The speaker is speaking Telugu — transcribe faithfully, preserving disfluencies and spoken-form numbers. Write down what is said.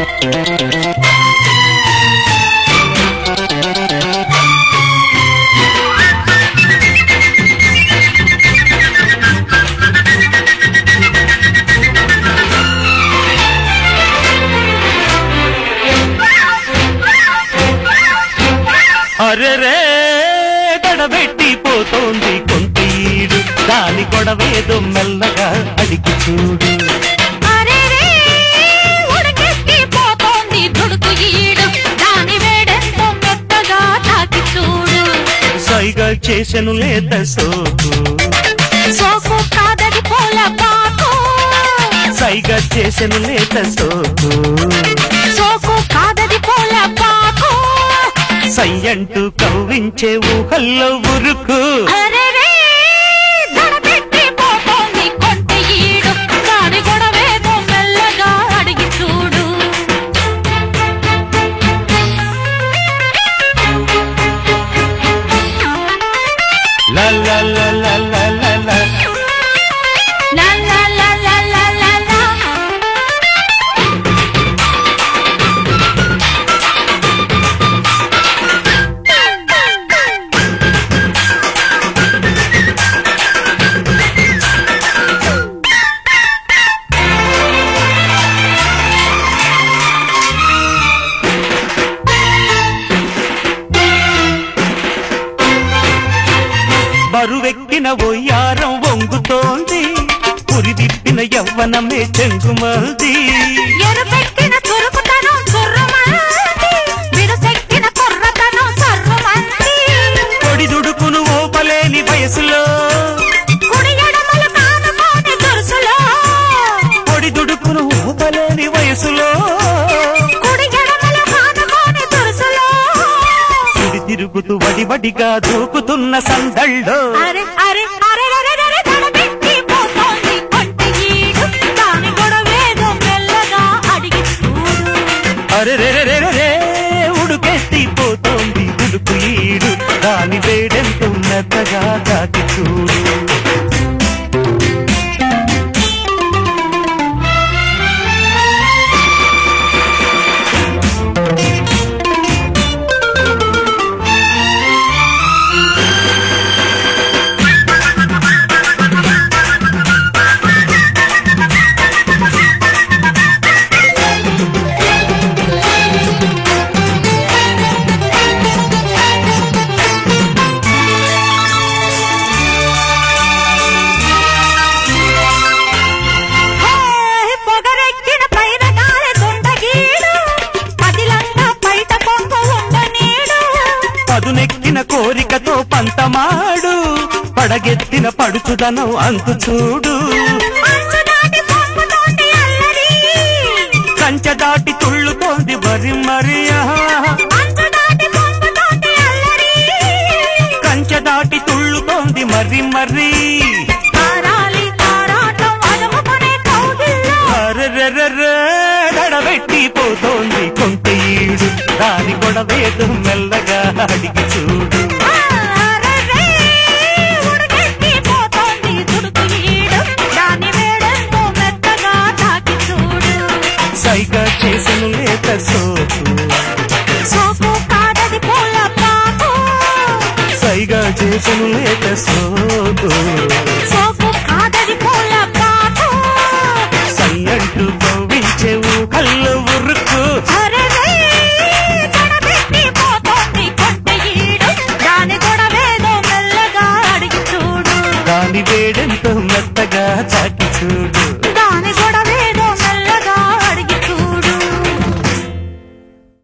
అరెరే గడబెట్టిపోతోంది కొంతీడు దాని గొడవేదో మెల్లగా అడిగి చూడు. అరెరే ఉడకెత్తిపోతోంది దుడుకు ఈడు దాని వేడెంతో మెత్తగా తాకి చూడు. సైగా చేసెను లేత సోకు సోకు కాదది పూల పాకు. సైగా చేసెను లేత సోకు సోకు కాదది పూల పాకు. సయ్యంటూ కవ్వించే ఊహల్లో ఉరుకు. అరెరే గడబెట్టిపోతోంది కొంటి ఈడు దాని గొడవేదో మెల్లగా అడిగి చూడు. లా లా లా లా లా లా లా లా లా లా లా లా లా లా. బరువెక్కిన ఒయ్యారం వంగుతోంది పురిదిప్పిన యవ్వనమే చెంగుమల్ది. ఎరుపెక్కిన చురుకుతనం చుర్రుమంది విరుసెక్కిన కుర్రతనం సర్రుమంది. పొడిదుడుకును ఓపలేని వయసులో కుడి ఎడమలు కానుకోని దురుసులో. పొడిదుడుకును ఓపలేని వయసులో కుడి ఎడమలు కానుకోని దురుసులో. సుడి తిరుగుతూ వడివడిగా దూకుతున్న సందళ్ళో. అరె అరె అరె అరె అరె గడబెట్టిపోతోంది కొంటి ఈడు దాని గొడవేదో మెల్లగా అడిగి చూడు. అరెరెరెరెరే ఉడుకెత్తిపోతోంది ఉడుకు ఈడు దాని వేడెంతో మెత్తగా తాకి చూడు. పొగరెక్కిన పైన గాలి దుండగీడు పదిలంగా బయట కొంగు ఉండనీడు. పదునెక్కిన కోరికతో పంతమాడు పడగెత్తిన పడుచుదనం అంతు చూడు. అంచు దాటి పొంగుతోంది అల్లరి. కంచె దాటి తుళ్ళుతోంది మరి మరియా. అంచు దాటి పొంగుతోంది అల్లరి. కంచె దాటి తుళ్ళుతోంది మరి మరి. తారాలి తారాటం అదుముకునే కౌగిల్లో. అరెరెరెరే గడబెట్టిపోతోంది కొంటి ఈడు దాని గొడవేదో మెల్లగా అడిగి చూడు. అరెరే ఉడకెత్తిపోతోంది దుడుకు ఈడు దాని వేడెంతో మెత్తగా తాకి చూడు. సైగా చేసెను లేత సోకు సోకు కాదది పూల పాకు. సైగా చేసెను లేత సోకు సోకు కాదది పూల పాకు. సయ్యంటూ కవ్వించే ఊహల్లో ఉరుకు. అరెరే గడబెట్టిపోతోంది కొంటి ఈడు దాని గొడవేదో మెల్లగా అడిగి చూడు. దాని వేడెంతో మెత్తగా చాకి